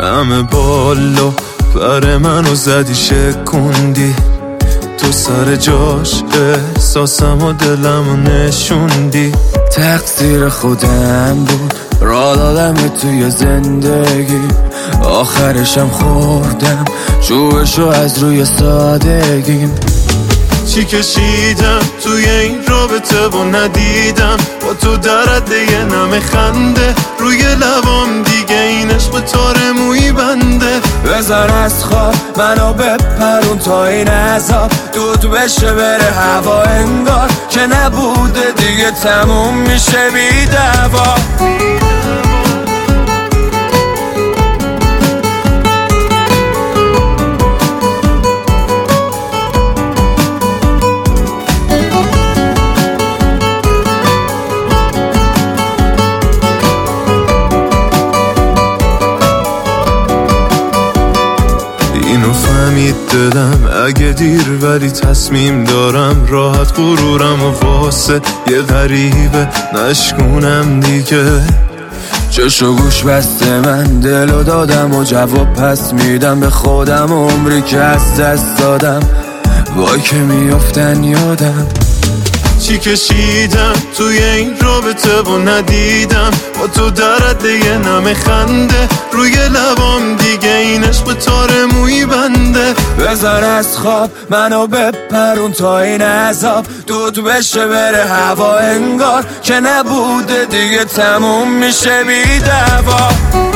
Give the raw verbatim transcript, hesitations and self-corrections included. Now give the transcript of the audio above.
همه بالا پر منو زدی شکوندی، تو سر جاش احساسم و دلم و نشوندی. تقصیر خودم بود را دادم توی زندگی، آخرشم خوردم شوشو از روی سادگیم. چی کشیدم توی این رابطه و ندیدم با تو درد یه نم خنده روی لبام، دیگه این عشق تار موی بنده. بذار از خواب منو بپرون تا این عذاب دود بشه بره هوا، انگار که نبوده دیگه تموم میشه بی دوا. اینو فهمید دلم اگه دیر، ولی تصمیم دارم راحت غرورم و واسه یه غریبه نشکونم دیگه. چشو گوش بسته من دلو دادم و جواب پس میدم به خودم، عمری که از دست دادم وای که میافتن یادم. چی کشیدم توی این رابطه و ندیدم با تو درد یه نم خنده روی لبام، دیگه این عشق تار موی بنده. بذار از خواب منو بپرون تا این عذاب دود بشه بره هوا، انگار که نبوده دیگه تموم میشه بی دوا.